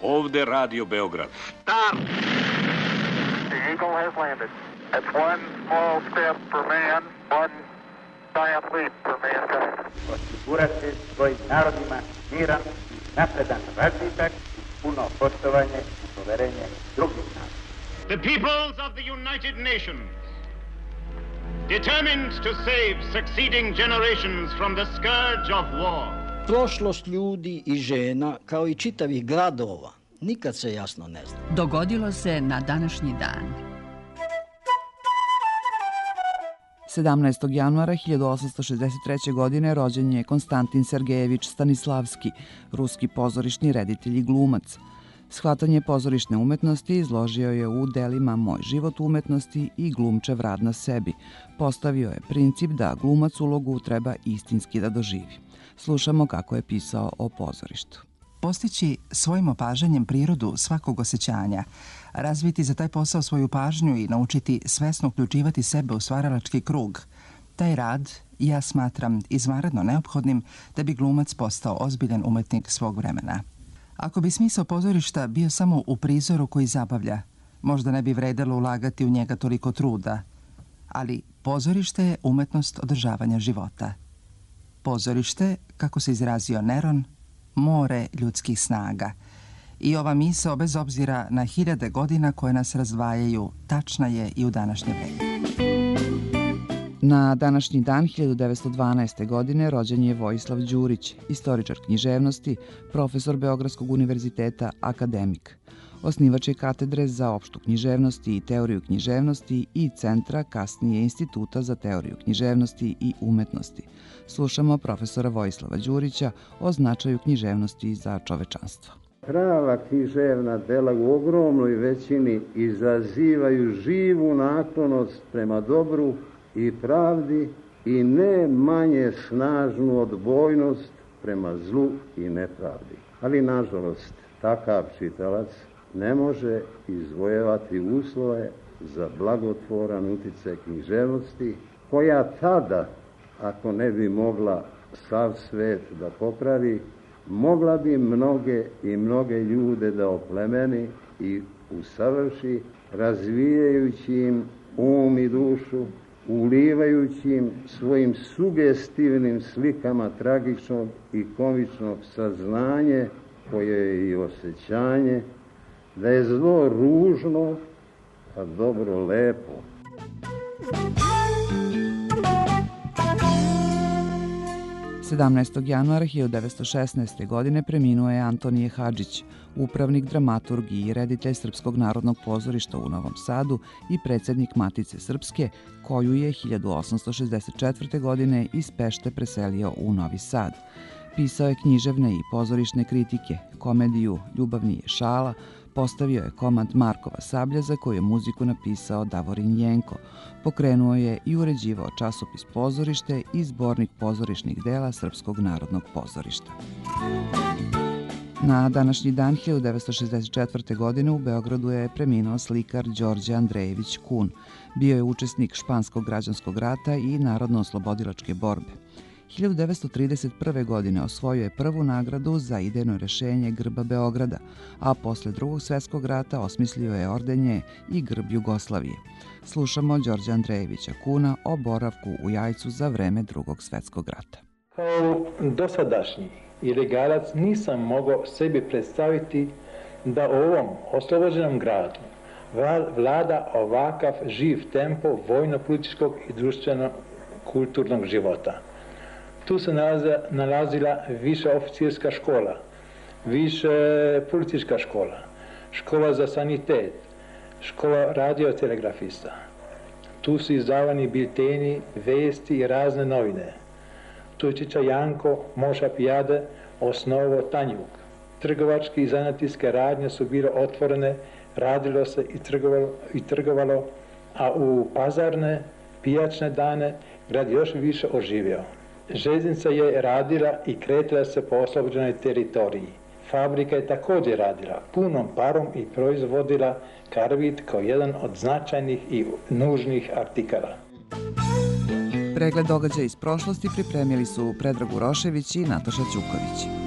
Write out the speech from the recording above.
ovde Radio Beograd. Start! The Eagle has landed. It's one small step for man, one giant leap for mankind. Osigurati svojim narodima miran, napredan razvitak, puno poštovanje i poverenje drugih naroda. The peoples of the United Nations, determined to save succeeding generations from the scourge of war. Prošlost ljudi i žena, kao i čitavih gradova, nikad se jasno ne zna. Dogodilo se na današnji dan. 17. januara 1863. godine rođen je Konstantin Sergejevič Stanislavski, ruski pozorišni reditelj i glumac. Shvatanje pozorišne umetnosti izložio je u delima Moj život u umetnosti i Glumčev rad na sebi. Postavio je princip da glumac ulogu treba istinski da doživi. Slušamo kako je pisao o pozorištu. Postići svojim opažanjem prirodu svakog osjećanja, razviti za taj posao svoju pažnju i naučiti svesno uključivati sebe u stvaralački krug. Taj rad ja smatram izvanredno neophodnim da bi glumac postao ozbiljan umetnik svog vremena. Ako bi smisao pozorišta bio samo u prizoru koji zabavlja, možda ne bi vredelo ulagati u njega toliko truda, ali pozorište je umetnost održavanja života. Pozorište, kako se izrazio Neron, more ljudskih snaga. I ova misao, bez obzira na hiljade godina koje nas razdvajaju, tačna je i u današnje vreme. Na današnji dan 1912. godine rođen je Vojislav Đurić, istoričar književnosti, profesor Beogradskog univerziteta, akademik. Osnivač je katedre za opštu književnost i teoriju književnosti i centra, kasnije Instituta za teoriju književnosti i umetnosti. Slušamo profesora Vojislava Đurića o značaju književnosti za čovečanstvo. Prava književna dela u ogromnoj većini izazivaju živu naklonost prema dobru i pravdi i ne manje snažnu odbojnost prema zlu i nepravdi. Ali, nažalost, takav čitalac ne može izvojevati uslove za blagotvoran uticaj književnosti, koja tada, ako ne bi mogla sav svet da popravi, mogla bi mnoge ljude da oplemeni i usavrši, razvijajući im um i dušu, ulivajući im svojim sugestivnim slikama tragičnog i komičnog saznanje, koje je i osjećanje, da je zlo ružno, a dobro lepo. Sedamnaestog januara 1916. godine preminuo je Antonije Hadžić, upravnik, dramaturg i reditelj Srpskog narodnog pozorišta u Novom Sadu i predsjednik Matice Srpske, koju je 1864. godine iz Pešte preselio u Novi Sad. Pisao je književne i pozorišne kritike, komediju Ljubavni je šala, postavio je komad Markova sablja za koju je muziku napisao Davorin Jenko, pokrenuo je i uređivao časopis Pozorište i zbornik pozorišnih dela Srpskog narodnog pozorišta. Na današnji dan 1964. godine u Beogradu je preminuo slikar Đorđe Andrejević Kun. Bio je učesnik Španskog građanskog rata i narodno-oslobodilačke borbe. 1931. godine osvojio je prvu nagradu za idejno rešenje grba Beograda, a posle Drugog svjetskog rata osmislio je ordenje i grb Jugoslavije. Slušamo Đorđa Andrejevića Kuna o boravku u Jajcu za vreme Drugog svjetskog rata. Kao dosadašnji ilegalac nisam mogao sebi predstaviti da u ovom oslobođenom gradu vlada ovakav živ tempo vojno-političkog i društveno-kulturnog života. Tu se nalazila viša oficirska škola, više policijska škola, škola za sanitet, škola radiotelegrafista. Tu su izdavani bilteni, vesti i razne novine. Tu je Čiča Janko, Moša Pijade, osnovo Tanjuk. Trgovačke i zanatijske radnje su bile otvorene, radilo se i trgovalo, a u pazarne, pijačne dane grad još više oživio. Željeznica je radila i kretila se po oslobođenoj teritoriji. Fabrika je također radila punom parom i proizvodila karbid kao jedan od značajnih i nužnih artikala. Pregled događaja iz prošlosti pripremili su Predrag Urošević i Nataša Ćuković.